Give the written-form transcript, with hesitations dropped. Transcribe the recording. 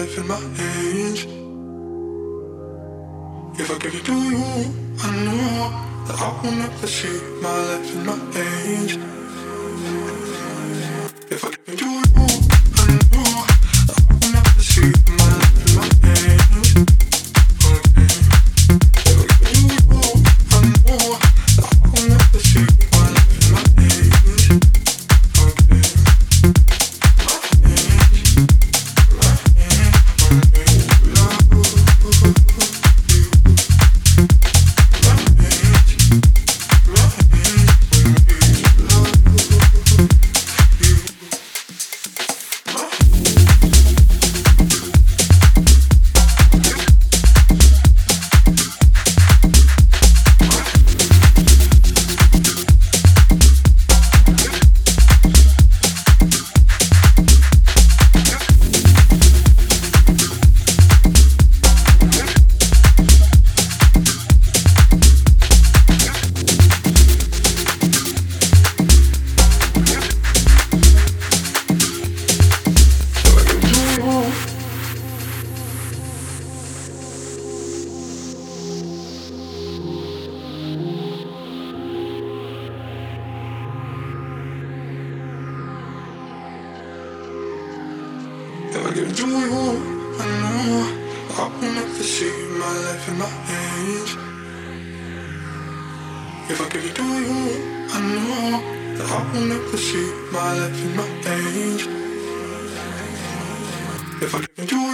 life in my hands. If I give it to you, I know that I will never see my life in my hands. If I give it to you, I know that I will never see my life in my hands. Okay. If I give it to you, I know that I will never see my life in my hands. Okay. If I give it to you, I know I will never see my life in my hands. If I give it to you, I know that I will never see my life in my hands. If I give it to you.